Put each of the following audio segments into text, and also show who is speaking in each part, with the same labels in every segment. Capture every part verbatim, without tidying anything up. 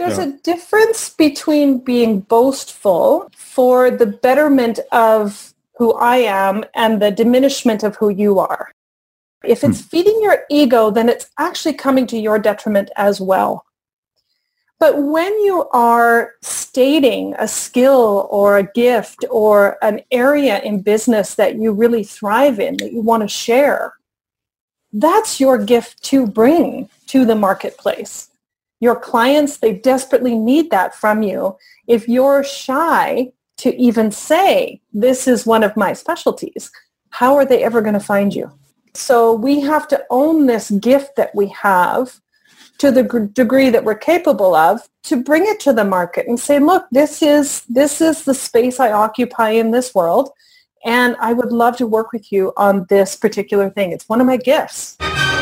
Speaker 1: There's yeah. a difference between being boastful for the betterment of who I am and the diminishment of who you are. If it's hmm. feeding your ego, then it's actually coming to your detriment as well. But when you are stating a skill or a gift or an area in business that you really thrive in, that you want to share, that's your gift to bring to the marketplace. Your clients, they desperately need that from you. If you're shy to even say, this is one of my specialties, how are they ever going to find you? So we have to own this gift that we have to the g- degree that we're capable of to bring it to the market and say, look, this is this is the space I occupy in this world, and I would love to work with you on this particular thing. It's one of my gifts.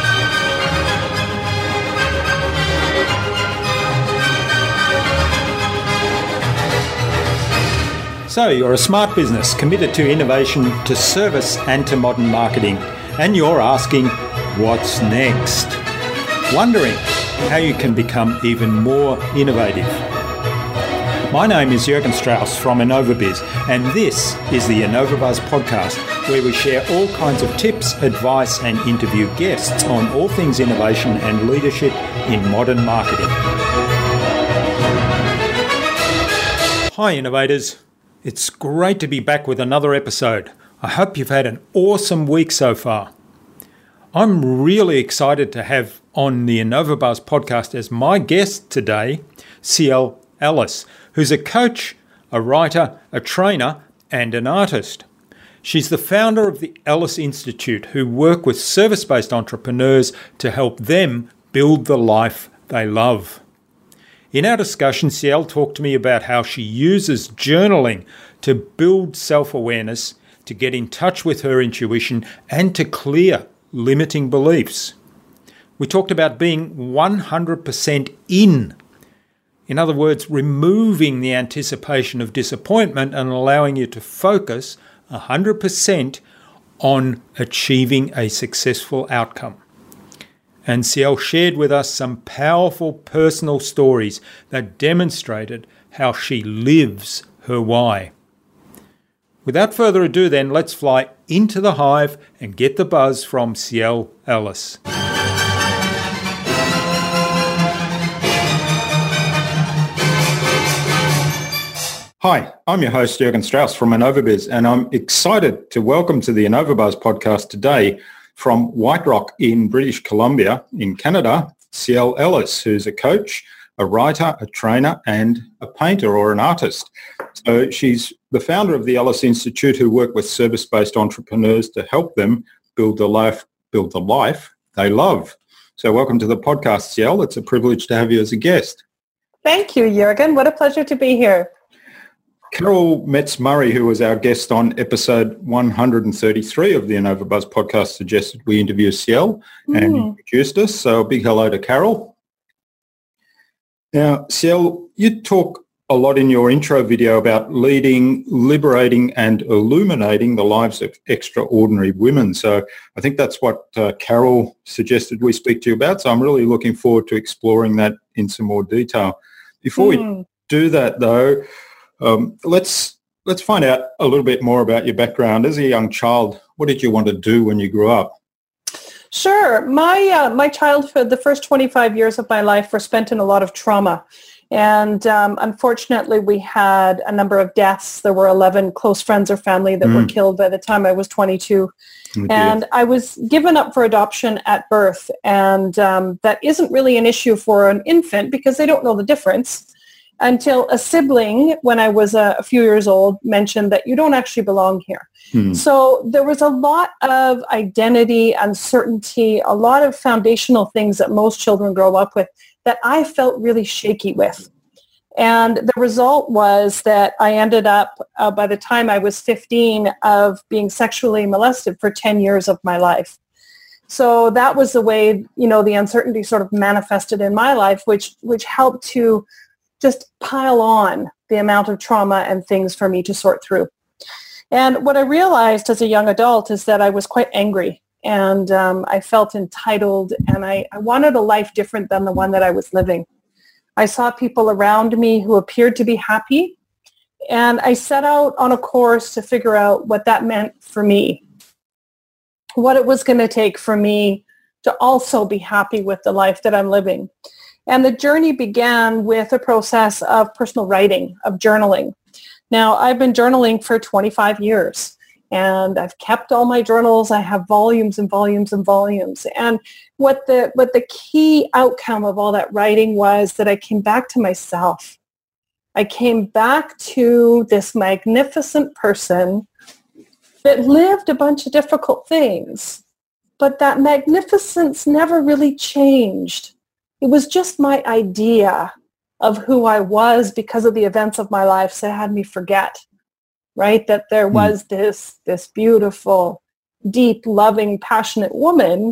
Speaker 2: So you're a smart business committed to innovation, to service and to modern marketing, and you're asking, what's next? Wondering how you can become even more innovative. My name is Jürgen Strauss from InnovaBiz, and this is the InnovaBuzz podcast, where we share all kinds of tips, advice and interview guests on all things innovation and leadership in modern marketing. Hi innovators. It's great to be back with another episode. I hope you've had an awesome week so far. I'm really excited to have on the InnovaBuzz podcast as my guest today, Ciel Ellis, who's a coach, a writer, a trainer, and an artist. She's the founder of the Ellis Institute, who work with service-based entrepreneurs to help them build the life they love. In our discussion, Ciel talked to me about how she uses journaling to build self-awareness, to get in touch with her intuition, and to clear limiting beliefs. We talked about being one hundred percent in. In other words, removing the anticipation of disappointment and allowing you to focus one hundred percent on achieving a successful outcome. And Ciel shared with us some powerful personal stories that demonstrated how she lives her why. Without further ado then, let's fly into the hive and get the buzz from Ciel Ellis. Hi, I'm your host Jürgen Strauss from InnovaBiz, and I'm excited to welcome to the InnovaBuzz podcast today from White Rock in British Columbia in Canada, Ciel Ellis, who's a coach, a writer, a trainer, and a painter or an artist. So she's the founder of the Ellis Institute, who work with service-based entrepreneurs to help them build the life, build the life they love. So welcome to the podcast, Ciel. It's a privilege to have you as a guest.
Speaker 1: Thank you, Jürgen. What a pleasure to be here.
Speaker 2: Carol Metz-Murray, who was our guest on episode one hundred thirty-three of the InnovaBuzz podcast, suggested we interview Ciel mm. and introduced us. So a big hello to Carol. Now, Ciel, you talk a lot in your intro video about leading, liberating and illuminating the lives of extraordinary women. So I think that's what uh, Carol suggested we speak to you about. So I'm really looking forward to exploring that in some more detail. Before mm. we do that, though, um, let's let's find out a little bit more about your background. As a young child, what did you want to do when you grew up?
Speaker 1: Sure. My uh, my childhood, the first twenty-five years of my life were spent in a lot of trauma. And um, unfortunately, we had a number of deaths. There were eleven close friends or family that mm. were killed by the time I was twenty-two. Oh, and I was given up for adoption at birth. And um, that isn't really an issue for an infant because they don't know the difference until a sibling, when I was a, a few years old, mentioned that you don't actually belong here. Hmm. So there was a lot of identity, uncertainty, a lot of foundational things that most children grow up with that I felt really shaky with. And the result was that I ended up, uh, by the time I was fifteen, of being sexually molested for ten years of my life. So that was the way, you know, the uncertainty sort of manifested in my life, which which helped to just pile on the amount of trauma and things for me to sort through. And what I realized as a young adult is that I was quite angry, and um, I felt entitled, and I, I wanted a life different than the one that I was living. I saw people around me who appeared to be happy. And I set out on a course to figure out what that meant for me, what it was going to take for me to also be happy with the life that I'm living. And the journey began with a process of personal writing, of journaling. Now, I've been journaling for twenty-five years, and I've kept all my journals. I have volumes and volumes and volumes. And what the what the key outcome of all that writing was that I came back to myself. I came back to this magnificent person that lived a bunch of difficult things, but that magnificence never really changed. It was just my idea of who I was because of the events of my life that had me forget, right? That there was mm. this, this beautiful, deep, loving, passionate woman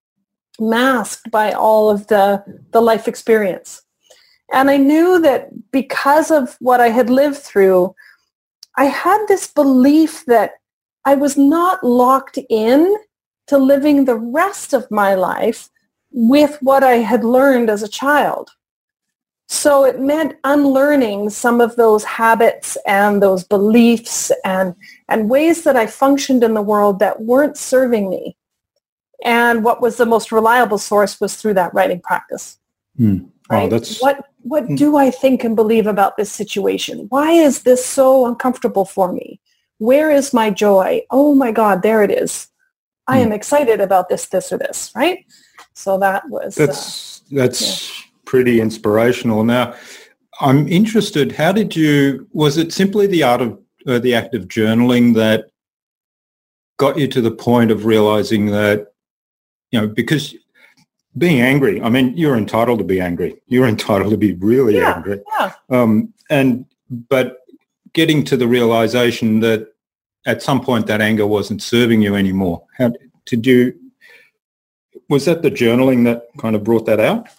Speaker 1: masked by all of the, the life experience. And I knew that because of what I had lived through, I had this belief that I was not locked in to living the rest of my life with what I had learned as a child. So it meant unlearning some of those habits and those beliefs and, and ways that I functioned in the world that weren't serving me. And what was the most reliable source was through that writing practice.
Speaker 2: Mm.
Speaker 1: Right?
Speaker 2: Oh, that's...
Speaker 1: What what mm. do I think and believe about this situation? Why is this so uncomfortable for me? Where is my joy? Oh my God, there it is. I mm. am excited about this, this, or this, right? So that was...
Speaker 2: That's, uh, that's yeah. pretty inspirational. Now, I'm interested, how did you... Was it simply the art of uh, the act of journaling that got you to the point of realizing that, you know, because... being angry, I mean, you're entitled to be angry. You're entitled to be really
Speaker 1: yeah,
Speaker 2: angry.
Speaker 1: Yeah.
Speaker 2: Um, and but getting to the realization that at some point that anger wasn't serving you anymore. How did you? Was that the journaling that kind of brought that out?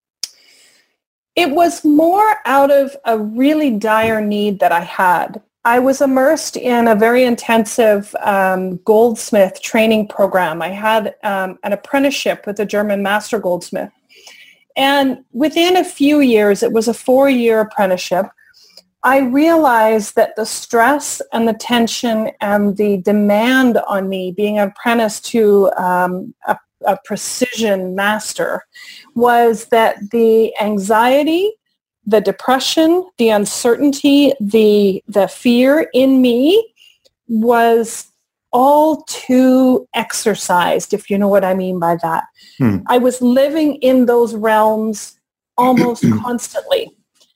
Speaker 1: It was more out of a really dire need that I had. I was immersed in a very intensive um, goldsmith training program. I had um, an apprenticeship with a German master goldsmith. And within a few years, it was a four-year apprenticeship, I realized that the stress and the tension and the demand on me being an apprentice to um, a, a precision master was that the anxiety, the depression, the uncertainty, the the fear in me was all too exercised, if you know what I mean by that. Hmm. I was living in those realms almost constantly.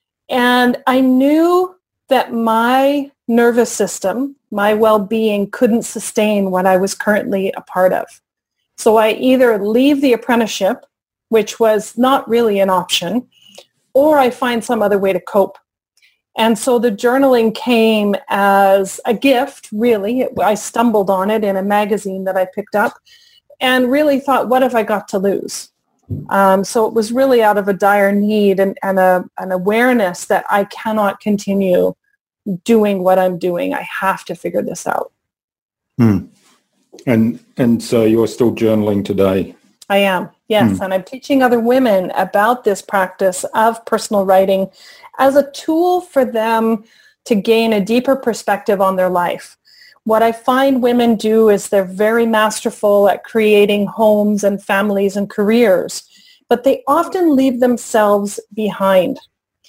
Speaker 1: And I knew that my nervous system, my well-being couldn't sustain what I was currently a part of. So I either leave the apprenticeship, which was not really an option, or I find some other way to cope. And so the journaling came as a gift, really. It, I stumbled on it in a magazine that I picked up and really thought, what have I got to lose? Um, so it was really out of a dire need and, and a, an awareness that I cannot continue doing what I'm doing. I have to figure this out.
Speaker 2: Hmm. And and so you're still journaling today?
Speaker 1: I am, yes. Hmm. And I'm teaching other women about this practice of personal writing as a tool for them to gain a deeper perspective on their life. What I find women do is they're very masterful at creating homes and families and careers, but they often leave themselves behind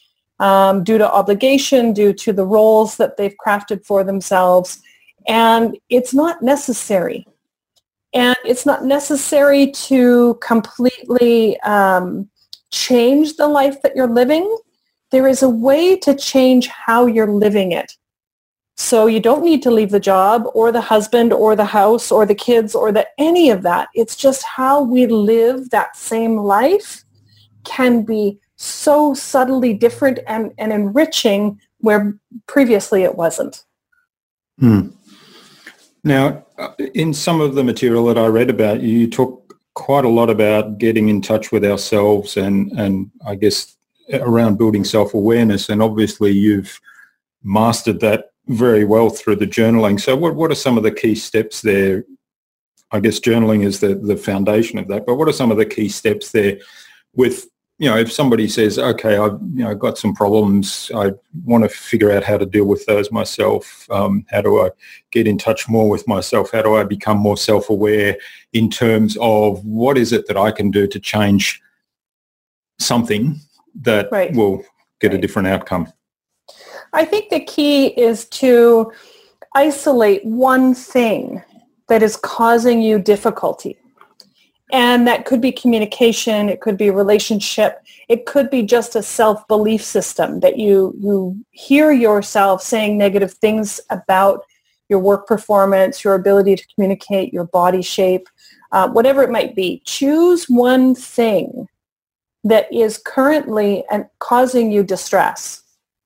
Speaker 1: um, due to obligation, due to the roles that they've crafted for themselves. And it's not necessary. And it's not necessary to completely um, change the life that you're living. There is a way to change how you're living it. So you don't need to leave the job or the husband or the house or the kids or the any of that. It's just how we live that same life can be so subtly different and, and enriching where previously it wasn't.
Speaker 2: Hmm. Now, in some of the material that I read about you, you talk quite a lot about getting in touch with ourselves and, and I guess around building self-awareness. And obviously you've mastered that very well through the journaling. So what, what are some of the key steps there? I guess journaling is the, the foundation of that, but what are some of the key steps there with
Speaker 3: you know, if somebody says, okay, I've, you know, got some problems, I want to figure out how to deal with those myself. Um, how do I get in touch more with myself? How do I become more self-aware in terms of what is it that I can do to change something that right. will get right. a different outcome?
Speaker 1: I think the key is to isolate one thing that is causing you difficulty. And that could be communication, it could be relationship, it could be just a self-belief system that you, you hear yourself saying negative things about your work performance, your ability to communicate, your body shape, uh, whatever it might be. Choose one thing that is currently and causing you distress.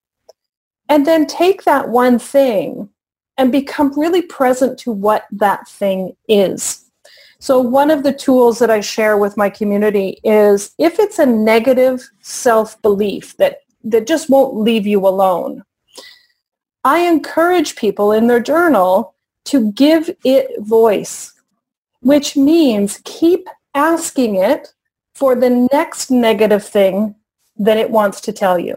Speaker 1: And then take that one thing and become really present to what that thing is. So one of the tools that I share with my community is if it's a negative self-belief that, that just won't leave you alone, I encourage people in their journal to give it voice, which means keep asking it for the next negative thing that it wants to tell you.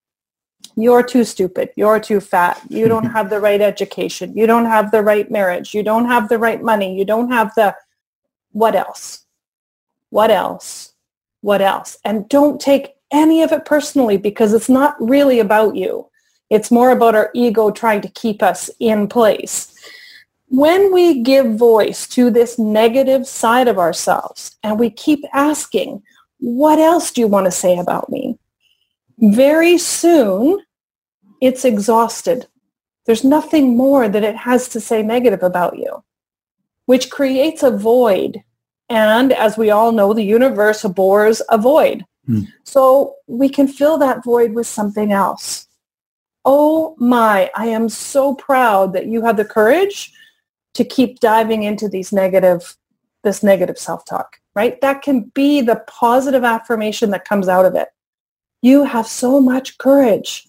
Speaker 1: You're too stupid. You're too fat. You don't have the right education. You don't have the right marriage. You don't have the right money. You don't have the... What else? What else? What else? And don't take any of it personally because it's not really about you. It's more about our ego trying to keep us in place. When we give voice to this negative side of ourselves and we keep asking, what else do you want to say about me? Very soon, it's exhausted. There's nothing more that it has to say negative about you, which creates a void. And as we all know, the universe abhors a void. Hmm. So we can fill that void with something else. Oh my, I am so proud that you have the courage to keep diving into these negative, this negative self-talk, right? That can be the positive affirmation that comes out of it. You have so much courage.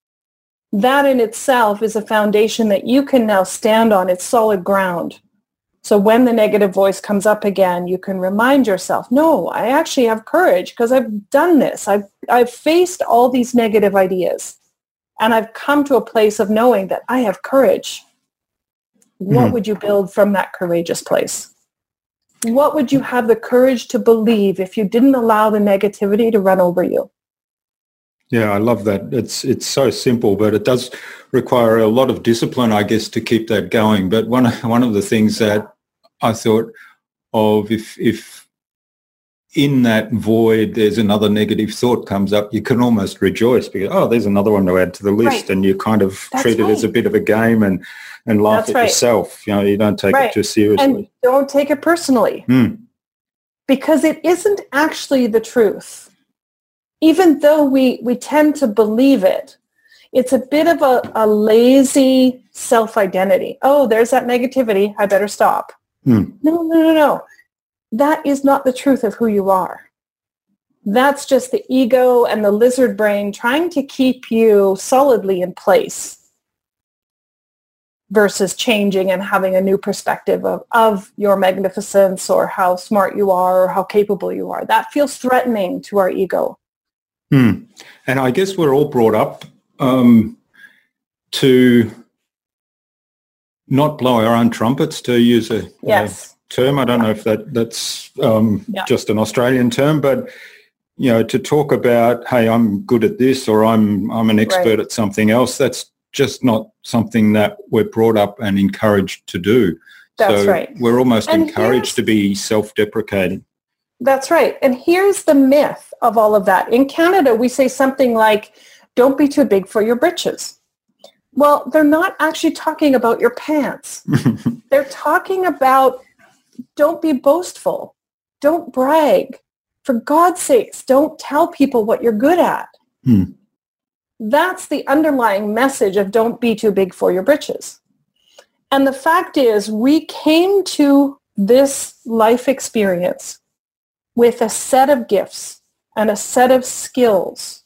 Speaker 1: That in itself is a foundation that you can now stand on. It's solid ground. So when the negative voice comes up again, you can remind yourself, no, I actually have courage because I've done this. I've, I've faced all these negative ideas and I've come to a place of knowing that I have courage. What mm. would you build from that courageous place? What would you have the courage to believe if you didn't allow the negativity to run over you?
Speaker 3: Yeah, I love that. It's it's so simple, but it does require a lot of discipline, I guess, to keep that going. But one one of the things that I thought of, if if in that void there's another negative thought comes up, you can almost rejoice because, oh, there's another one to add to the list, right. and you kind of That's treat right. it as a bit of a game and, and laugh That's at right. yourself. You know, you don't take right. it too seriously.
Speaker 1: And don't take it personally
Speaker 3: mm.
Speaker 1: because it isn't actually the truth. Even though we, we tend to believe it, it's a bit of a, a lazy self-identity. Oh, there's that negativity. I better stop.
Speaker 3: Hmm.
Speaker 1: No, no, no, no. That is not the truth of who you are. That's just the ego and the lizard brain trying to keep you solidly in place versus changing and having a new perspective of, of your magnificence or how smart you are or how capable you are. That feels threatening to our ego.
Speaker 3: Hmm. And I guess we're all brought up um, to not blow our own trumpets, to use a,
Speaker 1: yes.
Speaker 3: a term. I don't know if that that's um,
Speaker 1: yeah.
Speaker 3: just an Australian term, but you know, to talk about, hey, I'm good at this, or I'm I'm an expert right. at something else. That's just not something that we're brought up and encouraged to do.
Speaker 1: That's
Speaker 3: so
Speaker 1: right.
Speaker 3: We're almost
Speaker 1: and
Speaker 3: encouraged to be self-deprecating.
Speaker 1: That's right. And here's the myth of all of that. In Canada, we say something like, don't be too big for your britches. Well, they're not actually talking about your pants. They're talking about don't be boastful. Don't brag. For God's sakes, don't tell people what you're good at.
Speaker 3: Hmm.
Speaker 1: That's the underlying message of don't be too big for your britches. And the fact is, we came to this life experience with a set of gifts and a set of skills.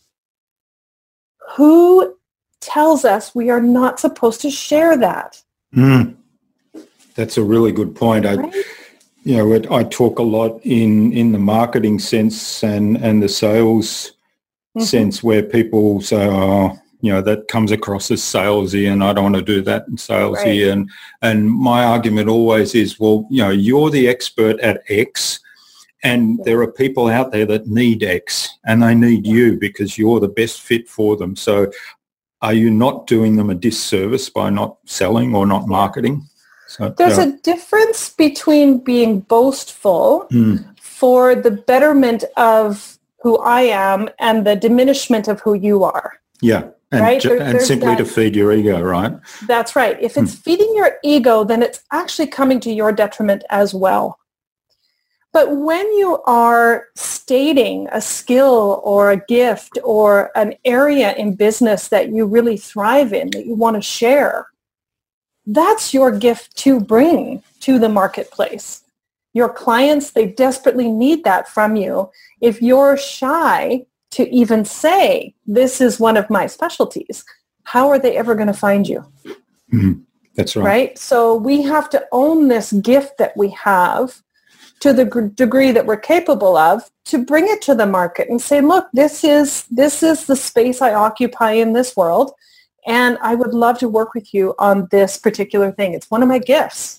Speaker 1: Who tells us we are not supposed to share that?
Speaker 3: Mm. That's a really good point. I,
Speaker 1: right?
Speaker 3: you know, it, I talk a lot in, in the marketing sense and, and the sales mm-hmm. sense where people say, oh, you know, that comes across as salesy and I don't want to do that in salesy. Right. And, and my argument always is, well, you know, you're the expert at X and yeah. there are people out there that need X and they need yeah. you because you're the best fit for them. So are you not doing them a disservice by not selling or not marketing? So,
Speaker 1: There's
Speaker 3: yeah.
Speaker 1: a difference between being boastful
Speaker 3: mm.
Speaker 1: for the betterment of who I am and the diminishment of who you are.
Speaker 3: Yeah, and,
Speaker 1: right?
Speaker 3: ju-
Speaker 1: there,
Speaker 3: and simply
Speaker 1: that,
Speaker 3: to feed your ego, right?
Speaker 1: That's right. If it's mm. feeding your ego, then it's actually coming to your detriment as well. But when you are stating a skill or a gift or an area in business that you really thrive in, that you want to share, that's your gift to bring to the marketplace. Your clients, they desperately need that from you. If you're shy to even say, this is one of my specialties, how are they ever going to find you?
Speaker 3: Mm, that's right.
Speaker 1: Right? So we have to own this gift that we have to the g- degree that we're capable of to bring it to the market and say, look, this is this is the space I occupy in this world. And I would love to work with you on this particular thing. It's one of my gifts.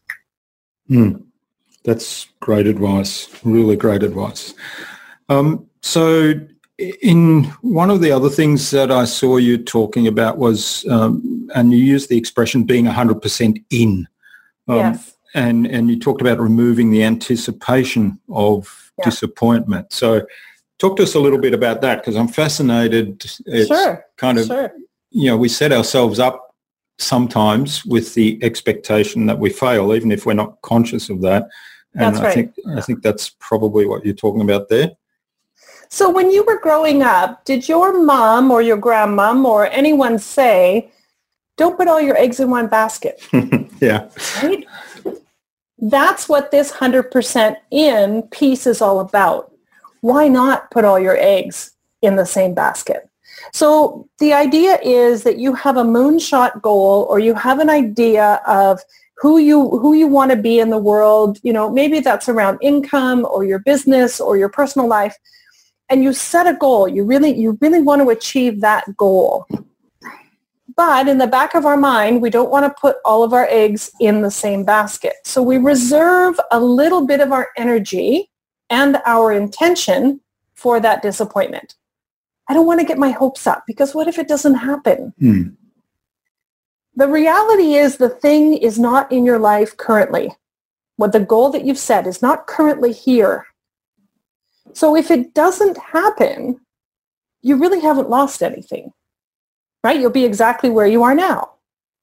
Speaker 3: Mm, that's great advice, really great advice. Um, so in one of the other things that I saw you talking about was, um, and you used the expression being one hundred percent in. Um,
Speaker 1: yes.
Speaker 3: And, and you talked about removing the anticipation of yeah. disappointment. So talk to us a little bit about that because I'm fascinated. It's
Speaker 1: sure.
Speaker 3: kind of...
Speaker 1: Sure.
Speaker 3: You know, we set ourselves up sometimes with the expectation that we fail, even if we're not conscious of that. And
Speaker 1: that's
Speaker 3: I
Speaker 1: right.
Speaker 3: think I think that's probably what you're talking about there.
Speaker 1: So when you were growing up, did your mom or your grandmom or anyone say, don't put all your eggs in one basket?
Speaker 3: Yeah.
Speaker 1: Right? That's what this one hundred percent in piece is all about. Why not put all your eggs in the same basket? So the idea is that you have a moonshot goal or you have an idea of who you who you want to be in the world. You know, maybe that's around income or your business or your personal life. And you set a goal. You really, you really want to achieve that goal. But in the back of our mind, we don't want to put all of our eggs in the same basket. So we reserve a little bit of our energy and our intention for that disappointment. I don't want to get my hopes up because what if it doesn't happen?
Speaker 3: Mm.
Speaker 1: The reality is the thing is not in your life currently. What the goal that you've set is not currently here. So if it doesn't happen, you really haven't lost anything, right? You'll be exactly where you are now.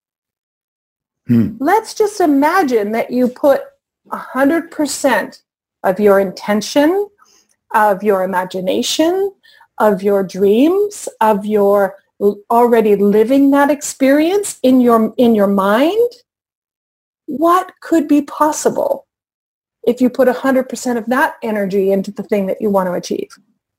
Speaker 3: Mm.
Speaker 1: Let's just imagine that you put one hundred percent of your intention, of your imagination, of your dreams, of your already living that experience in your in your mind. What could be possible if you put one hundred percent of that energy into the thing that you want to achieve?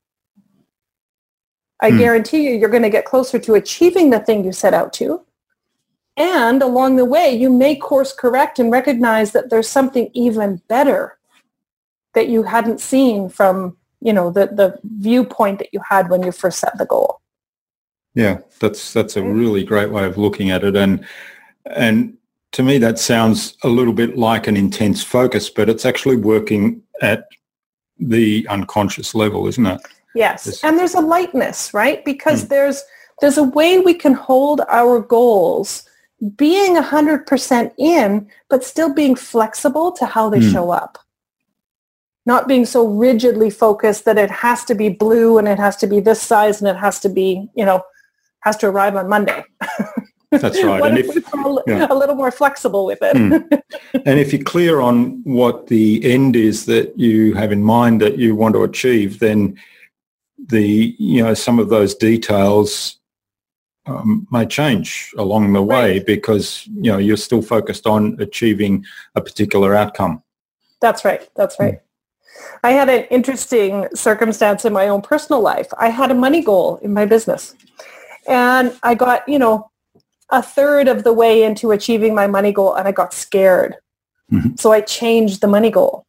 Speaker 1: I hmm. guarantee you, you're going to get closer to achieving the thing you set out to. And along the way, you may course correct and recognize that there's something even better that you hadn't seen from you know, the, the viewpoint that you had when you first set the goal.
Speaker 3: Yeah, that's that's a really great way of looking at it. And and to me, that sounds a little bit like an intense focus, but it's actually working at the unconscious level, isn't it?
Speaker 1: Yes.
Speaker 3: It's,
Speaker 1: and there's a lightness, right? Because
Speaker 3: hmm.
Speaker 1: there's there's a way we can hold our goals being one hundred percent in, but still being flexible to how they hmm. show up. Not being so rigidly focused that it has to be blue and it has to be this size and it has to be, you know, has to arrive on Monday.
Speaker 3: That's right.
Speaker 1: What
Speaker 3: and
Speaker 1: if,
Speaker 3: if
Speaker 1: we're
Speaker 3: yeah.
Speaker 1: a little more flexible with it?
Speaker 3: Mm. And if you're clear on what the end is that you have in mind that you want to achieve, then the, you know, some of those details um, may change along the way
Speaker 1: right.
Speaker 3: because, you know, you're still focused on achieving a particular outcome.
Speaker 1: That's right. That's right. Mm. I had an interesting circumstance in my own personal life. I had a money goal in my business. And I got, you know, a third of the way into achieving my money goal and I got scared.
Speaker 3: Mm-hmm.
Speaker 1: So I changed the money goal.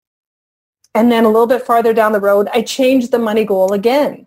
Speaker 1: And then a little bit farther down the road, I changed the money goal again.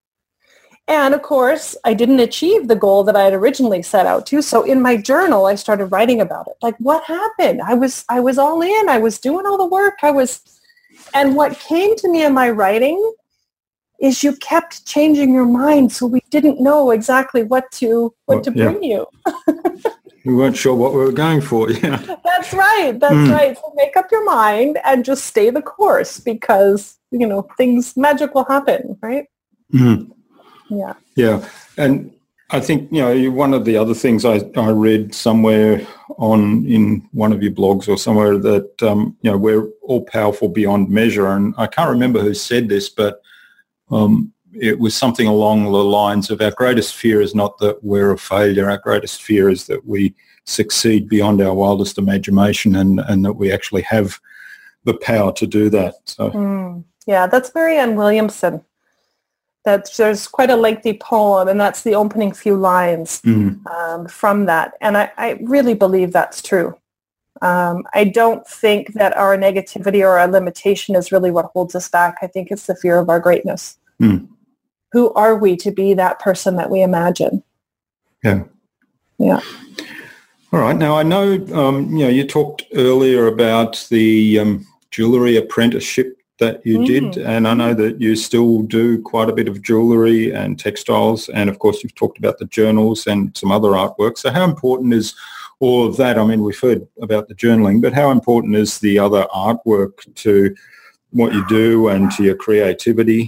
Speaker 1: And of course, I didn't achieve the goal that I had originally set out to. So in my journal, I started writing about it. Like, what happened? I was I was all in. I was doing all the work. I was, and what came to me in my writing is you kept changing your mind, so we didn't know exactly what to what well, to bring yeah. you.
Speaker 3: We weren't sure what we were going for. Yeah,
Speaker 1: that's right. That's mm. right. So make up your mind and just stay the course, because you know things magic will happen, right?
Speaker 3: Mm.
Speaker 1: Yeah.
Speaker 3: Yeah, and I think you know one of the other things I, I read somewhere on in one of your blogs or somewhere that um, you know we're all powerful beyond measure, and I can't remember who said this, but um, it was something along the lines of our greatest fear is not that we're a failure. Our greatest fear is that we succeed beyond our wildest imagination, and, and that we actually have the power to do that. So,
Speaker 1: mm, yeah, that's Marianne Williamson. That's, there's quite a lengthy poem, and that's the opening few lines
Speaker 3: mm.
Speaker 1: um, from that. And I, I really believe that's true. Um, I don't think that our negativity or our limitation is really what holds us back. I think it's the fear of our greatness.
Speaker 3: Mm.
Speaker 1: Who are we to be that person that we imagine?
Speaker 3: Yeah.
Speaker 1: Yeah.
Speaker 3: All right. Now, I know, um, you know, you talked earlier about the um, jewellery apprenticeship that you mm. did, and I know that you still do quite a bit of jewellery and textiles, and of course you've talked about the journals and some other artwork. So how important is all of that? I mean, we've heard about the journaling, but how important is the other artwork to what you do and to your creativity?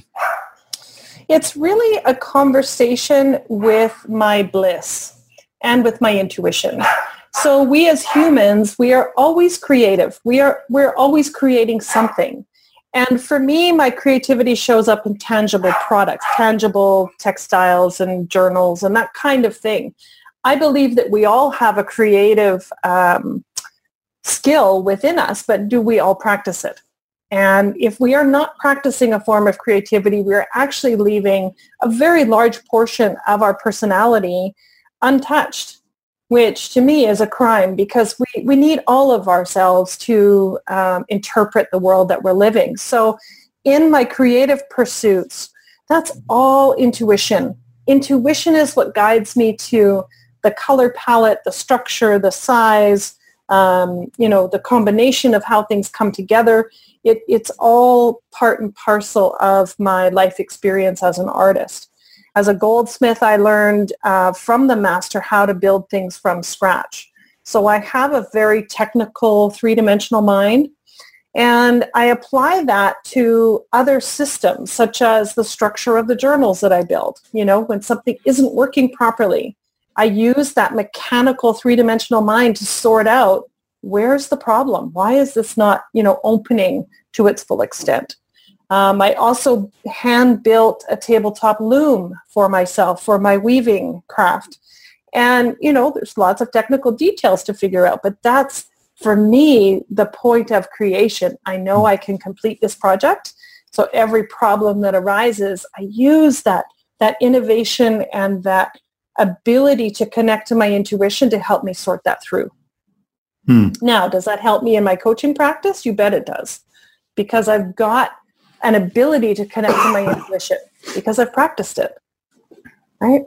Speaker 1: It's really a conversation with my bliss and with my intuition. So we as humans, we are always creative. We are, we're always creating something. And for me, my creativity shows up in tangible products, tangible textiles and journals and that kind of thing. I believe that we all have a creative um, skill within us, but do we all practice it? And if we are not practicing a form of creativity, we are actually leaving a very large portion of our personality untouched, which to me is a crime, because we, we need all of ourselves to um, interpret the world that we're living. So in my creative pursuits, that's all intuition. Intuition is what guides me to the color palette, the structure, the size, um, you know, the combination of how things come together. It, it's all part and parcel of my life experience as an artist. As a goldsmith, I learned uh, from the master how to build things from scratch. So I have a very technical three-dimensional mind, and I apply that to other systems, such as the structure of the journals that I build. You know, when something isn't working properly, I use that mechanical three-dimensional mind to sort out, where's the problem? Why is this not, you know, opening to its full extent? Um, I also hand-built a tabletop loom for myself for my weaving craft. And, you know, there's lots of technical details to figure out, but that's, for me, the point of creation. I know I can complete this project. So every problem that arises, I use that, that innovation and that ability to connect to my intuition to help me sort that through.
Speaker 3: Hmm.
Speaker 1: Now, does that help me in my coaching practice? You bet it does, because I've got an ability to connect to my intuition because I've practiced it, right?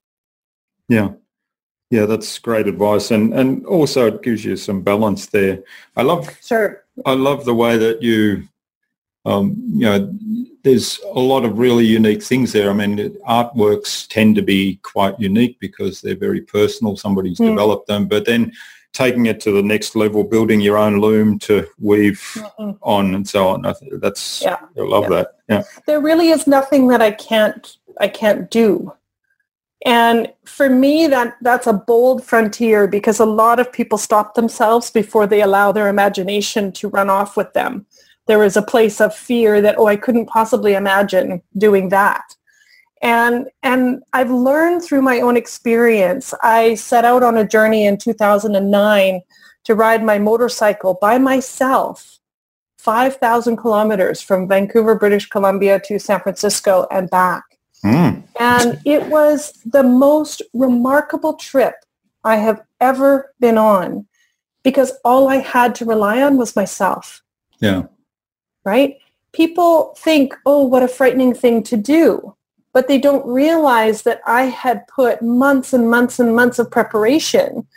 Speaker 3: Yeah. Yeah, that's great advice. And and also it gives you some balance there. I love
Speaker 1: sure.
Speaker 3: I love the way that you, um, you know, there's a lot of really unique things there. I mean, artworks tend to be quite unique because they're very personal. Somebody's mm. developed them, but then taking it to the next level, building your own loom to weave Mm-mm. on and so on. I think that's, yeah. I love yeah. that. Yeah.
Speaker 1: There really is nothing that I can't, I can't do. And for me, that that's a bold frontier, because a lot of people stop themselves before they allow their imagination to run off with them. There is a place of fear that, oh, I couldn't possibly imagine doing that. And and I've learned through my own experience. I set out on a journey in two thousand nine to ride my motorcycle by myself, five thousand kilometers from Vancouver, British Columbia to San Francisco and back.
Speaker 3: Mm.
Speaker 1: And it was the most remarkable trip I have ever been on, because all I had to rely on was myself.
Speaker 3: Yeah.
Speaker 1: Right? People think, oh, what a frightening thing to do. But they don't realize that I had put months and months and months of preparation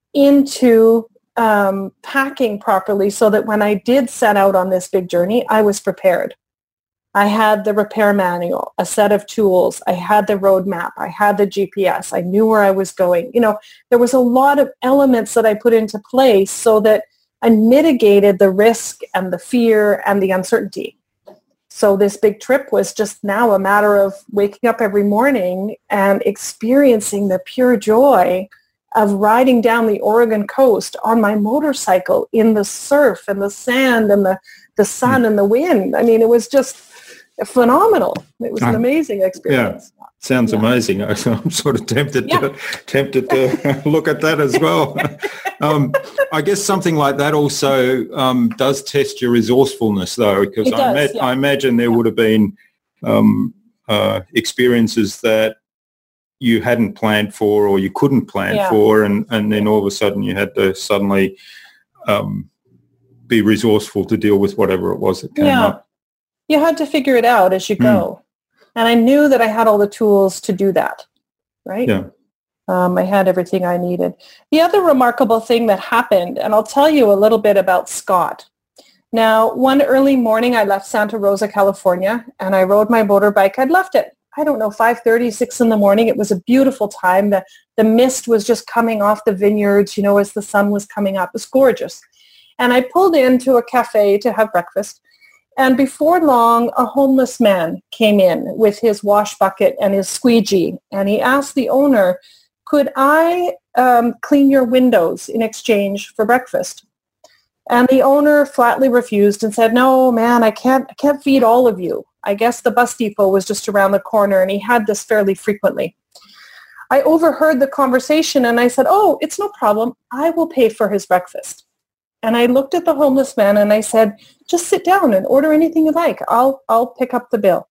Speaker 1: into um, packing properly so that when I did set out on this big journey, I was prepared. I had the repair manual, a set of tools. I had the roadmap. I had the G P S. I knew where I was going. You know, there was a lot of elements that I put into place so that I mitigated the risk and the fear and the uncertainty. So this big trip was just now a matter of waking up every morning and experiencing the pure joy of riding down the Oregon coast on my motorcycle in the surf and the sand and the, the sun and the wind. I mean, it was just phenomenal. It was an amazing experience.
Speaker 3: Yeah, sounds yeah. amazing. I'm sort of tempted yeah. to tempted to look at that as well. um, I guess something like that also um, does test your resourcefulness, though, because I, does, ima- yeah. I imagine there yeah. would have been um, uh, experiences that you hadn't planned for or you couldn't plan yeah. for, and, and then all of a sudden you had to suddenly um, be resourceful to deal with whatever it was that came
Speaker 1: yeah.
Speaker 3: up.
Speaker 1: You had to figure it out as you go. Mm. And I knew that I had all the tools to do that, right?
Speaker 3: Yeah.
Speaker 1: Um, I had everything I needed. The other remarkable thing that happened, and I'll tell you a little bit about Scott. Now, one early morning, I left Santa Rosa, California, and I rode my motorbike. I'd left it, I don't know, five thirty, six in the morning. It was a beautiful time. The, the mist was just coming off the vineyards, you know, as the sun was coming up. It was gorgeous. And I pulled into a cafe to have breakfast. And before long, a homeless man came in with his wash bucket and his squeegee. And he asked the owner, could I um, clean your windows in exchange for breakfast? And the owner flatly refused and said, no, man, I can't, I can't feed all of you. I guess the bus depot was just around the corner, and he had this fairly frequently. I overheard the conversation and I said, oh, it's no problem. I will pay for his breakfast. And I looked at the homeless man and I said, just sit down and order anything you like. I'll I'll pick up the bill.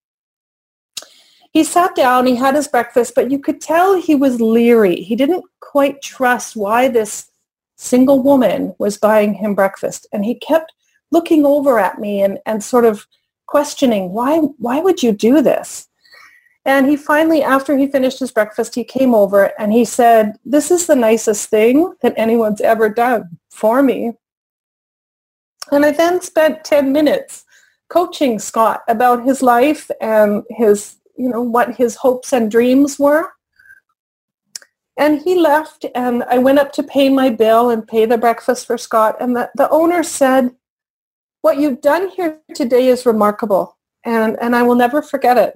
Speaker 1: He sat down, he had his breakfast, but you could tell he was leery. He didn't quite trust why this single woman was buying him breakfast. And he kept looking over at me and, and sort of questioning, why why would you do this? And he finally, after he finished his breakfast, he came over and he said, this is the nicest thing that anyone's ever done for me. And I then spent ten minutes coaching Scott about his life and his, you know, what his hopes and dreams were. And he left, and I went up to pay my bill and pay the breakfast for Scott. And the, the owner said, what you've done here today is remarkable, and, and I will never forget it.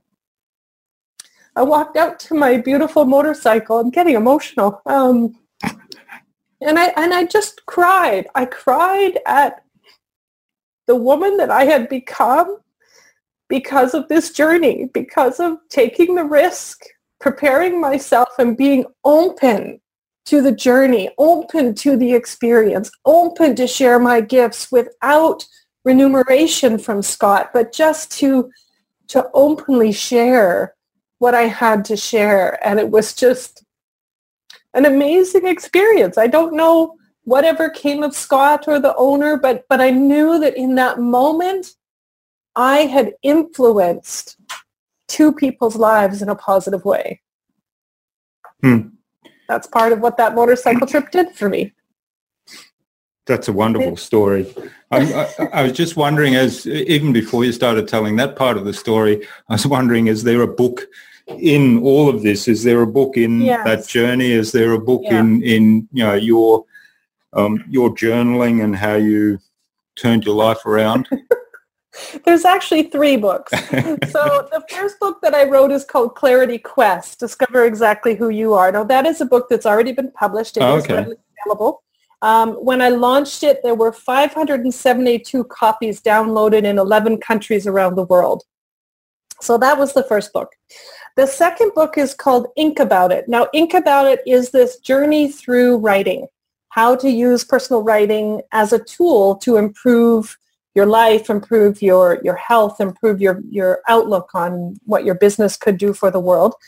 Speaker 1: I walked out to my beautiful motorcycle. I'm getting emotional. Um, And I and I just cried. I cried at the woman that I had become because of this journey, because of taking the risk, preparing myself and being open to the journey, open to the experience, open to share my gifts without remuneration from Scott, but just to to openly share what I had to share. And it was just an amazing experience. I don't know whatever came of Scott or the owner, but but I knew that in that moment, I had influenced two people's lives in a positive way.
Speaker 3: Hmm.
Speaker 1: That's part of what that motorcycle trip did for me.
Speaker 3: That's a wonderful story. I, I, I was just wondering, as even before you started telling that part of the story, I was wondering, is there a book in all of this? Is there a book in yes. that journey? Is there a book yeah. in, in you know, your um, your journaling and how you turned your life around?
Speaker 1: There's actually three books. So the first book that I wrote is called Clarity Quest, Discover Exactly Who You Are. Now, that is a book that's already been published. It oh, is okay. readily available. Um, when I launched it, there were five hundred seventy-two copies downloaded in eleven countries around the world. So that was the first book. The second book is called Ink About It. Now, Ink About It is this journey through writing, how to use personal writing as a tool to improve your life, improve your, your health, improve your, your outlook on what your business could do for the world.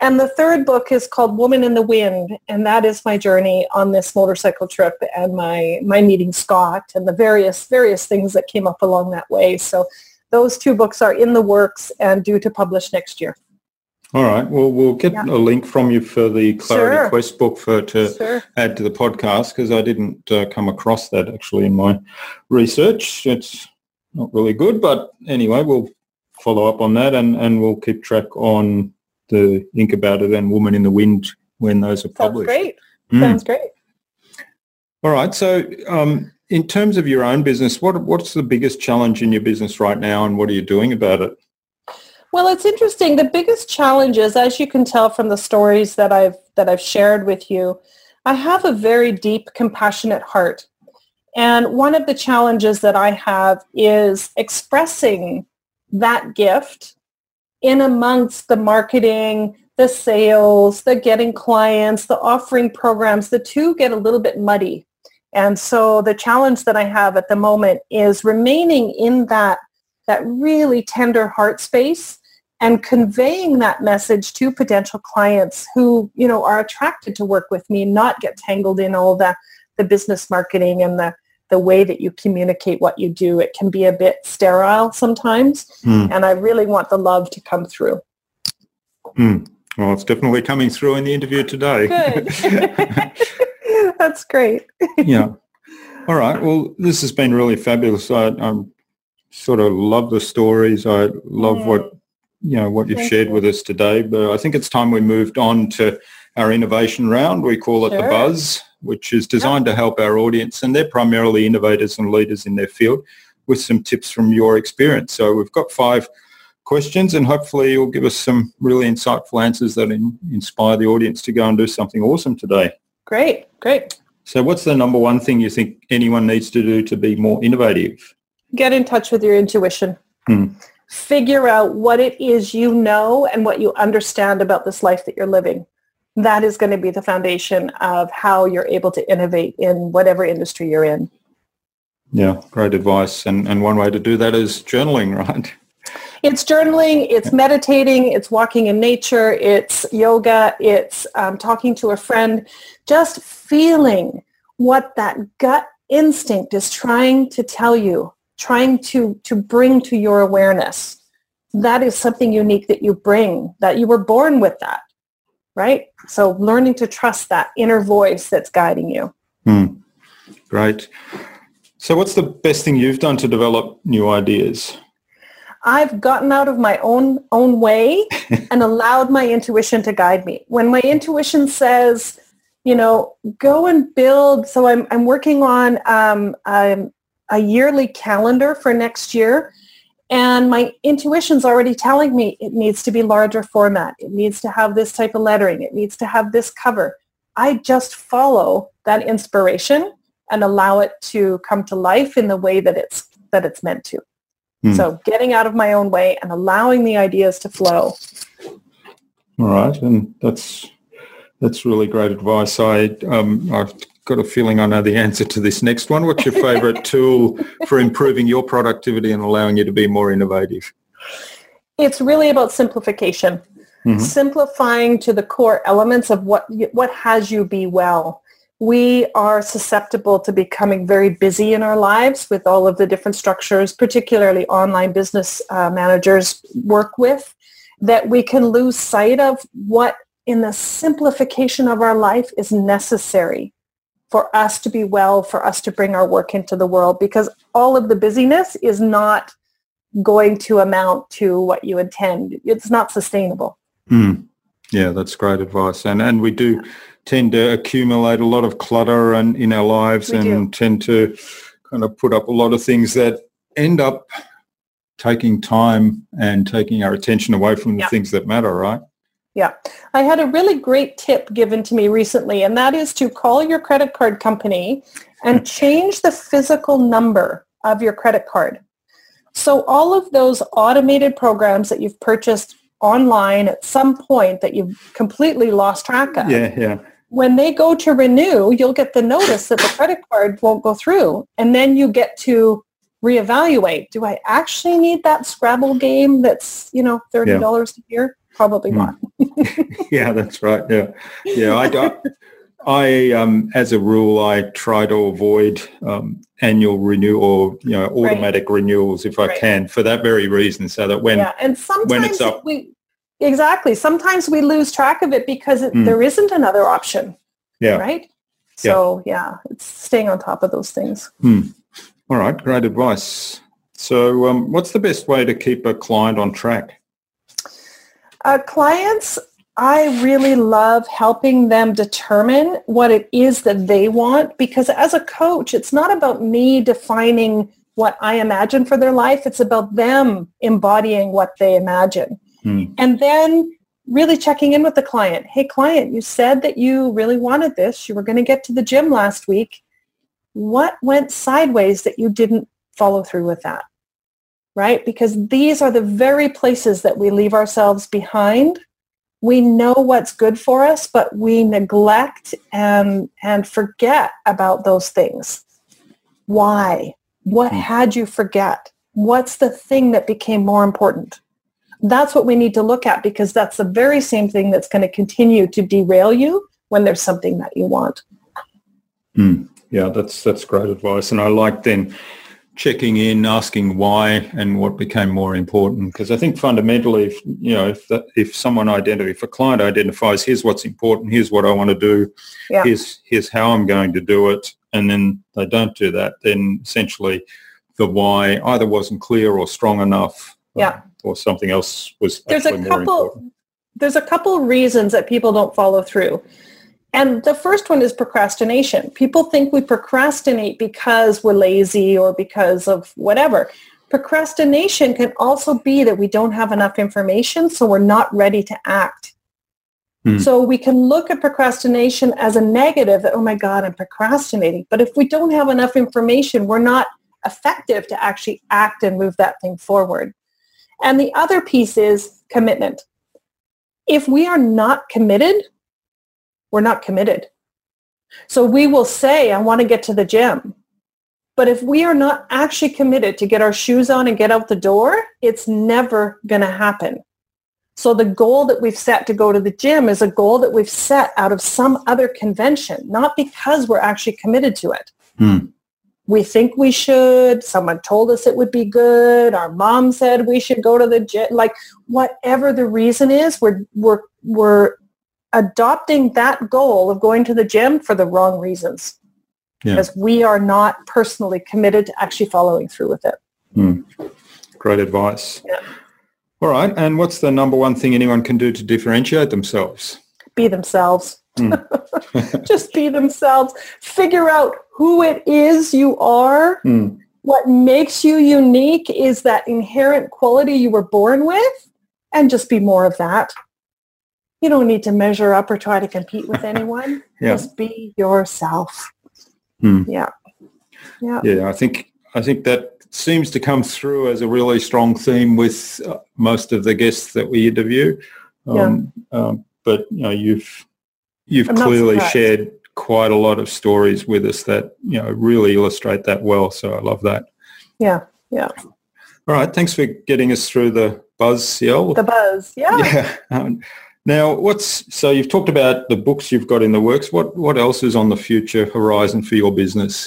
Speaker 1: And the third book is called Woman in the Wind, and that is my journey on this motorcycle trip and my my meeting Scott and the various various things that came up along that way. So those two books are in the works and due to publish next year.
Speaker 3: All right. Well, we'll get yeah. a link from you for the Clarity
Speaker 1: sure.
Speaker 3: Quest book for to
Speaker 1: sure.
Speaker 3: add to the podcast, because I didn't uh, come across that actually in my research. It's not really good, but anyway, we'll follow up on that and, and we'll keep track on the Ink About It and Woman in the Wind when those are published.
Speaker 1: Sounds great.
Speaker 3: Mm.
Speaker 1: Sounds great.
Speaker 3: All right. So um, in terms of your own business, what what's the biggest challenge in your business right now and what are you doing about it?
Speaker 1: Well, it's interesting. The biggest challenge is, as you can tell from the stories that I've that I've shared with you, I have a very deep, compassionate heart. And one of the challenges that I have is expressing that gift in amongst the marketing, the sales, the getting clients, the offering programs. The two get a little bit muddy. And so the challenge that I have at the moment is remaining in that, that really tender heart space and conveying that message to potential clients who, you know, are attracted to work with me, not get tangled in all the, the business marketing and the the way that you communicate what you do. It can be a bit sterile sometimes, mm. and I really want the love to come through.
Speaker 3: Mm. Well, it's definitely coming through in the interview today.
Speaker 1: Good. That's great.
Speaker 3: Yeah. All right. Well, this has been really fabulous. I, I sort of love the stories. I love mm. what, you know, what you've
Speaker 1: Thank
Speaker 3: shared
Speaker 1: you.
Speaker 3: with us today, but I think it's time we moved on to our innovation round. We call it
Speaker 1: Sure.
Speaker 3: the Buzz, which is designed yep. to help our audience, and they're primarily innovators and leaders in their field, with some tips from your experience. So we've got five questions, and hopefully you'll give us some really insightful answers that in, inspire the audience to go and do something awesome today.
Speaker 1: Great, great.
Speaker 3: So what's the number one thing you think anyone needs to do to be more innovative?
Speaker 1: Get in touch with your intuition.
Speaker 3: Hmm.
Speaker 1: Figure out what it is you know and what you understand about this life that you're living. That is going to be the foundation of how you're able to innovate in whatever industry you're in.
Speaker 3: Yeah, great advice. And and one way to do that is journaling, right?
Speaker 1: It's journaling, it's meditating, it's walking in nature, it's yoga, it's um, talking to a friend, just feeling what that gut instinct is trying to tell you, trying to, to bring to your awareness. That is something unique that you bring, that you were born with that. Right? So learning to trust that inner voice that's guiding you.
Speaker 3: Mm, great. So what's the best thing you've done to develop new ideas?
Speaker 1: I've gotten out of my own own way and allowed my intuition to guide me. When my intuition says, you know, go and build. So I'm I'm working on um, um, a yearly calendar for next year. And my intuition's already telling me it needs to be larger format. It needs to have this type of lettering. It needs to have this cover. I just follow that inspiration and allow it to come to life in the way that it's that it's meant to. Mm. So getting out of my own way and allowing the ideas to flow.
Speaker 3: All right, and that's that's really great advice. I um, I've got a feeling I know the answer to this next one. What's your favourite tool for improving your productivity and allowing you to be more innovative?
Speaker 1: It's really about simplification. Mm-hmm. Simplifying to the core elements of what what has you be well. We are susceptible to becoming very busy in our lives with all of the different structures, particularly online business uh, managers work with, that we can lose sight of what in the simplification of our life is necessary for us to be well, for us to bring our work into the world, because all of the busyness is not going to amount to what you intend. It's not sustainable.
Speaker 3: Mm. Yeah, that's great advice. And and we do tend to accumulate a lot of clutter and in our lives we and do. tend to kind of put up a lot of things that end up taking time and taking our attention away from the yeah. things that matter, right?
Speaker 1: Yeah. I had a really great tip given to me recently, and that is to call your credit card company and change the physical number of your credit card. So all of those automated programs that you've purchased online at some point that you've completely lost track of.
Speaker 3: Yeah, yeah.
Speaker 1: When they go to renew, you'll get the notice that the credit card won't go through. And then you get to reevaluate. Do I actually need that Scrabble game that's, you know, thirty dollars yeah. a year? Probably mm. not.
Speaker 3: Yeah, that's right. Yeah, yeah. I, I, I um, as a rule, I try to avoid um, annual renew or you know automatic right. renewals if I right. can, for that very reason, so that when
Speaker 1: yeah, and sometimes
Speaker 3: when it's up,
Speaker 1: we exactly sometimes we lose track of it because it, mm. there isn't another option.
Speaker 3: Yeah.
Speaker 1: Right. So yeah, yeah it's staying on top of those things.
Speaker 3: Mm. All right, great advice. So, um, what's the best way to keep a client on track?
Speaker 1: Uh, clients, I really love helping them determine what it is that they want, because as a coach, it's not about me defining what I imagine for their life. It's about them embodying what they imagine. Mm. And then really checking in with the client. Hey, client, you said that you really wanted this. You were going to get to the gym last week. What went sideways that you didn't follow through with that? Right? Because these are the very places that we leave ourselves behind. We know what's good for us, but we neglect and and forget about those things. Why? What had you forget? What's the thing that became more important? That's what we need to look at, because that's the very same thing that's going to continue to derail you when there's something that you want.
Speaker 3: Mm. Yeah, that's that's great advice. And I like then checking in, asking why and what became more important. Because I think fundamentally, if, you know, if the, if someone identifies, if a client identifies, here's what's important, here's what I want to do, yeah. here's here's how I'm going to do it, and then they don't do that, then essentially the why either wasn't clear or strong enough,
Speaker 1: yeah.
Speaker 3: uh, or something else was
Speaker 1: there's
Speaker 3: actually
Speaker 1: a
Speaker 3: more
Speaker 1: couple,
Speaker 3: important.
Speaker 1: There's a couple reasons that people don't follow through. And the first one is procrastination. People think we procrastinate because we're lazy or because of whatever. Procrastination can also be that we don't have enough information, so we're not ready to act. Hmm. So we can look at procrastination as a negative, that, oh my God, I'm procrastinating. But if we don't have enough information, we're not effective to actually act and move that thing forward. And the other piece is commitment. If we are not committed, we're not committed. So we will say, I want to get to the gym. But if we are not actually committed to get our shoes on and get out the door, it's never going to happen. So the goal that we've set to go to the gym is a goal that we've set out of some other convention, not because we're actually committed to it. Hmm. We think we should. Someone told us it would be good. Our mom said we should go to the gym. Like whatever the reason is, we're we're we're adopting that goal of going to the gym for the wrong reasons, yeah. because we are not personally committed to actually following through with it.
Speaker 3: Mm. Great advice.
Speaker 1: Yeah.
Speaker 3: All right. And what's the number one thing anyone can do to differentiate themselves?
Speaker 1: Be themselves.
Speaker 3: Mm.
Speaker 1: Just be themselves. Figure out who it is you are.
Speaker 3: Mm.
Speaker 1: What makes you unique is that inherent quality you were born with, and just be more of that. You don't need to measure up or try to compete with anyone.
Speaker 3: Yeah.
Speaker 1: Just be yourself.
Speaker 3: Hmm.
Speaker 1: Yeah. Yeah.
Speaker 3: Yeah. I think, I think that seems to come through as a really strong theme with uh, most of the guests that we interview. Um, yeah. um, but you know, you've, you've
Speaker 1: I'm
Speaker 3: clearly shared quite a lot of stories with us that, you know, really illustrate that well. So I love that.
Speaker 1: Yeah. Yeah.
Speaker 3: All right. Thanks for getting us through the buzz, Ciel.
Speaker 1: The buzz. Yeah.
Speaker 3: Yeah. Um, Now, what's so you've talked about the books you've got in the works. What what else is on the future horizon for your business?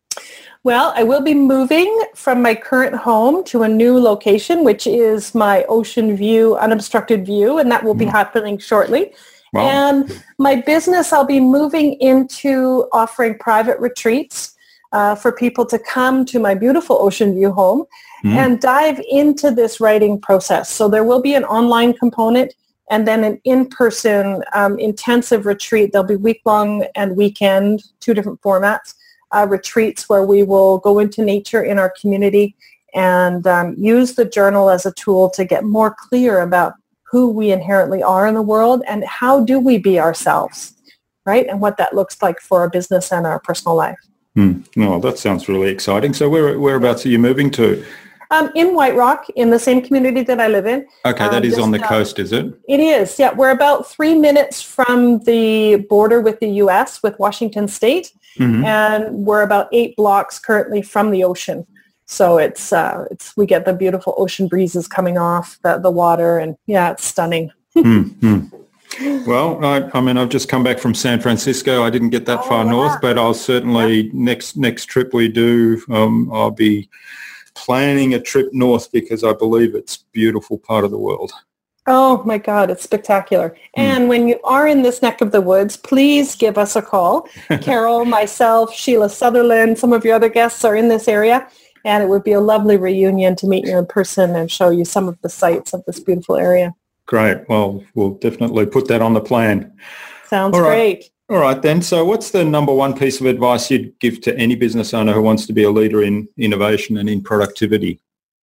Speaker 1: Well, I will be moving from my current home to a new location, which is my ocean view, unobstructed view, and that will be mm. happening shortly. Wow. And my business, I'll be moving into offering private retreats uh, for people to come to my beautiful ocean view home mm. and dive into this writing process. So there will be an online component, and then an in-person um, intensive retreat. There'll be week-long and weekend, two different formats, uh, retreats where we will go into nature in our community and um, use the journal as a tool to get more clear about who we inherently are in the world and how do we be ourselves, right? And what that looks like for our business and our personal life.
Speaker 3: Hmm. No, that sounds really exciting. So where, whereabouts are you moving to?
Speaker 1: Um, in White Rock, in the same community that I live in.
Speaker 3: Okay, that um, is just, on the uh, coast, is it?
Speaker 1: It is, yeah. We're about three minutes from the border with the U S, with Washington State, mm-hmm. and we're about eight blocks currently from the ocean. So it's uh, it's we get the beautiful ocean breezes coming off the, the water, and yeah, it's stunning.
Speaker 3: mm-hmm. Well, I, I mean, I've just come back from San Francisco. I didn't get that
Speaker 1: oh,
Speaker 3: far
Speaker 1: yeah.
Speaker 3: north, but I'll certainly yeah. next next trip we do, um, I'll be planning a trip north because I believe it's a beautiful part of the world.
Speaker 1: Oh my God, it's spectacular. Mm. And when you are in this neck of the woods, please give us a call. Carol, myself, Sheila Sutherland, some of your other guests are in this area. And it would be a lovely reunion to meet you in person and show you some of the sights of this beautiful area.
Speaker 3: Great. Well, we'll definitely put that on the plan.
Speaker 1: Sounds
Speaker 3: All right.
Speaker 1: great.
Speaker 3: All right, then. So what's the number one piece of advice you'd give to any business owner who wants to be a leader in innovation and in productivity?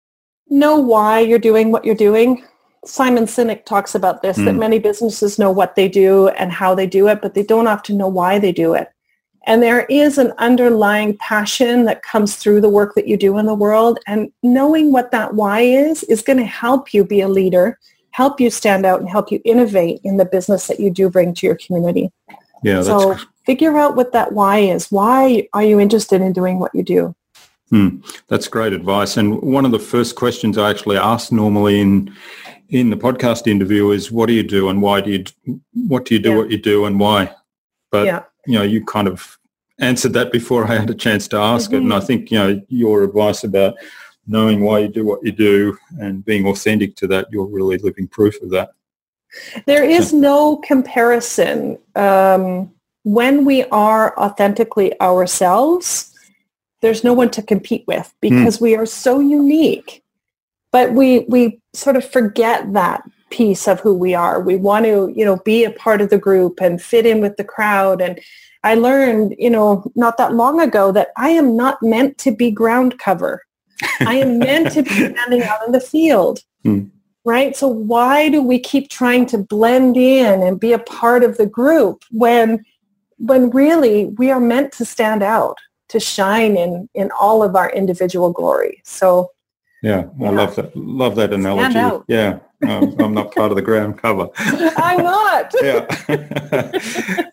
Speaker 1: Know why you're doing what you're doing. Simon Sinek talks about this, mm. that many businesses know what they do and how they do it, but they don't often know why they do it. And there is an underlying passion that comes through the work that you do in the world. And knowing what that why is, is going to help you be a leader, help you stand out, and help you innovate in the business that you do bring to your community.
Speaker 3: Yeah.
Speaker 1: So
Speaker 3: that's...
Speaker 1: figure out what that why is. Why are you interested in doing what you do?
Speaker 3: Hmm. That's great advice. And one of the first questions I actually ask normally in in the podcast interview is, what do you do and why do you, what do you do, yeah. what you do and why? But, yeah. you know, you kind of answered that before I had a chance to ask mm-hmm. it. And I think, you know, your advice about knowing why you do what you do and being authentic to that, you're really living proof of that.
Speaker 1: There is no comparison. Um, when we are authentically ourselves, there's no one to compete with because mm. we are so unique. But we we sort of forget that piece of who we are. We want to, you know, be a part of the group and fit in with the crowd. And I learned, you know, not that long ago that I am not meant to be ground cover. I am meant to be standing out in the field, mm. right? So why do we keep trying to blend in and be a part of the group when when really we are meant to stand out, to shine in, in all of our individual glory? So
Speaker 3: yeah, I yeah. love that. Love that analogy. Yeah, um, I'm not part of the ground cover.
Speaker 1: I'm not.
Speaker 3: yeah.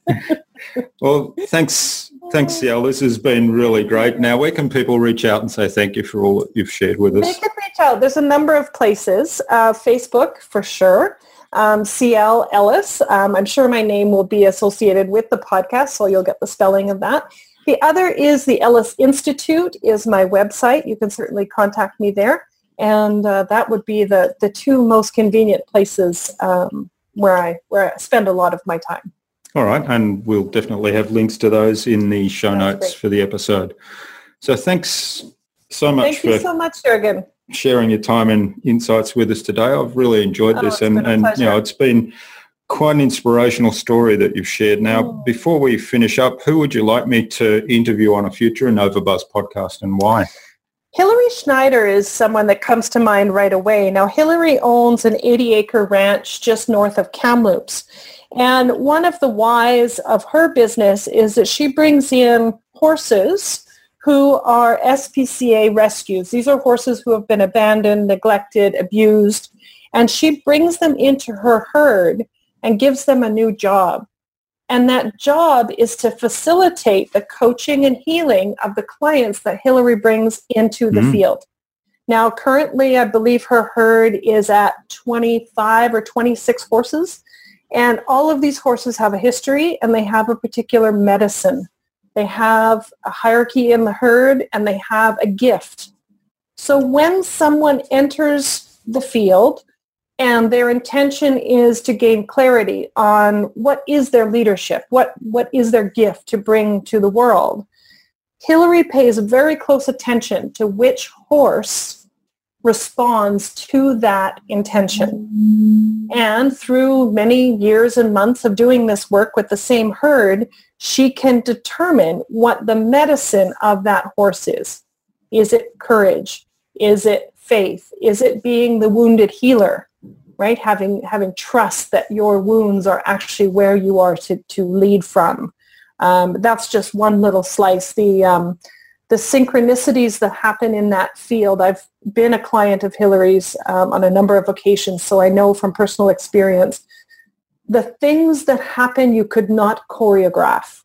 Speaker 3: Well, thanks, thanks, Ciel. This has been really great. Now, where can people reach out and say thank you for all that you've shared with us?
Speaker 1: They can reach out. There's a number of places. Uh, Facebook, for sure. Um, Ciel Ellis. Um, I'm sure my name will be associated with the podcast, so you'll get the spelling of that. The other is the Ellis Institute is my website. You can certainly contact me there. And uh, that would be the, the two most convenient places um, where I where I spend a lot of my time.
Speaker 3: All right. And we'll definitely have links to those in the show That's notes great. For the episode. So thanks so much
Speaker 1: Thank
Speaker 3: for
Speaker 1: you so much, Jürgen.
Speaker 3: sharing your time and insights with us today. I've really enjoyed
Speaker 1: oh,
Speaker 3: this. And, and you know, it's been quite an inspirational story that you've shared. Now, mm. before we finish up, who would you like me to interview on a future InnovaBuzz podcast and why?
Speaker 1: Hillary Schneider is someone that comes to mind right away. Now, Hillary owns an eighty-acre ranch just north of Kamloops. And one of the whys of her business is that she brings in horses who are S P C A rescues. These are horses who have been abandoned, neglected, abused. And she brings them into her herd and gives them a new job. And that job is to facilitate the coaching and healing of the clients that Hillary brings into the mm. field. Now, currently, I believe her herd is at twenty-five or twenty-six horses. And all of these horses have a history and they have a particular medicine. They have a hierarchy in the herd and they have a gift. So when someone enters the field, and their intention is to gain clarity on what is their leadership, what, what is their gift to bring to the world, Hillary pays very close attention to which horse responds to that intention. And through many years and months of doing this work with the same herd, she can determine what the medicine of that horse is. Is it courage? Is it faith? Is it being the wounded healer? Right? Having having trust that your wounds are actually where you are to, to lead from. Um, that's just one little slice. The um, the synchronicities that happen in that field. I've been a client of Hillary's um, on a number of occasions, so I know from personal experience the things that happen you could not choreograph.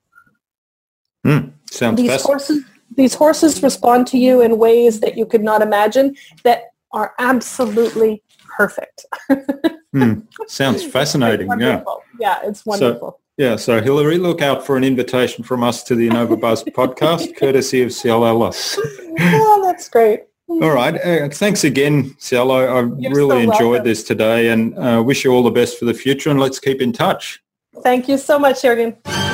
Speaker 3: Mm, sounds
Speaker 1: these
Speaker 3: best.
Speaker 1: horses these horses respond to you in ways that you could not imagine that are absolutely perfect.
Speaker 3: mm, sounds fascinating.
Speaker 1: It's
Speaker 3: yeah.
Speaker 1: Yeah, it's wonderful.
Speaker 3: So, yeah, so Hilary, look out for an invitation from us to the InnovaBuzz podcast, courtesy of Ciel Ellis.
Speaker 1: Oh, that's great.
Speaker 3: All right. Uh, thanks again, Cielo. I
Speaker 1: You're
Speaker 3: really
Speaker 1: so
Speaker 3: enjoyed
Speaker 1: welcome.
Speaker 3: this today, and uh, wish you all the best for the future, and let's keep in touch.
Speaker 1: Thank you so much, Jürgen.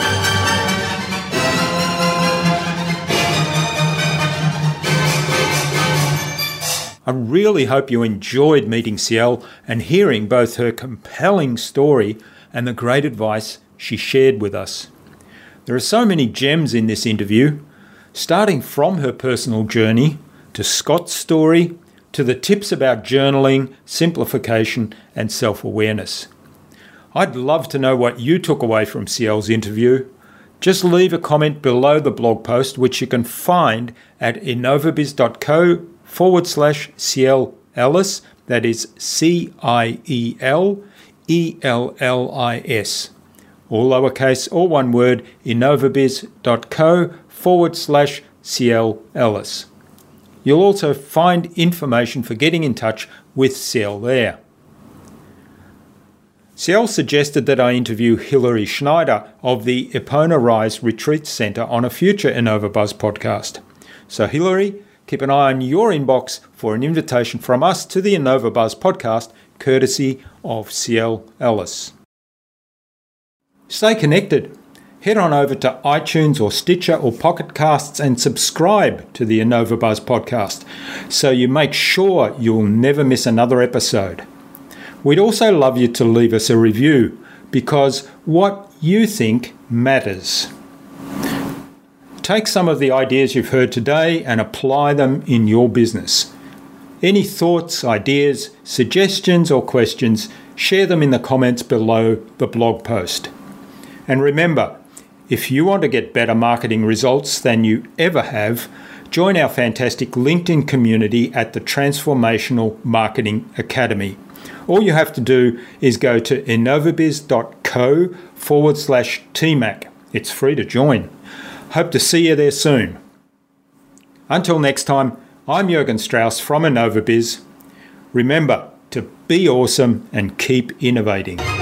Speaker 2: I really hope you enjoyed meeting Ciel and hearing both her compelling story and the great advice she shared with us. There are so many gems in this interview, starting from her personal journey to Scott's story to the tips about journaling, simplification and self-awareness. I'd love to know what you took away from Ciel's interview. Just leave a comment below the blog post, which you can find at innovabiz.co forward slash Ciel Ellis. That is C I E L E L L I S. All lowercase, all one word, innovabiz.co forward slash Ciel Ellis. You'll also find information for getting in touch with Ciel there. Ciel suggested that I interview Hilary Schneider of the Epona Rise Retreat Centre on a future InnovaBuzz podcast. So Hilary, keep an eye on your inbox for an invitation from us to the InnovaBuzz podcast, courtesy of Ciel Ellis. Stay connected. Head on over to iTunes or Stitcher or Pocket Casts and subscribe to the InnovaBuzz podcast so you make sure you'll never miss another episode. We'd also love you to leave us a review because what you think matters. Take some of the ideas you've heard today and apply them in your business. Any thoughts, ideas, suggestions or questions, share them in the comments below the blog post. And remember, if you want to get better marketing results than you ever have, join our fantastic LinkedIn community at the Transformational Marketing Academy. All you have to do is go to innovabiz.co forward slash TMAC. It's free to join. Hope to see you there soon. Until next time, I'm Jürgen Strauss from InnovaBiz. Remember to be awesome and keep innovating.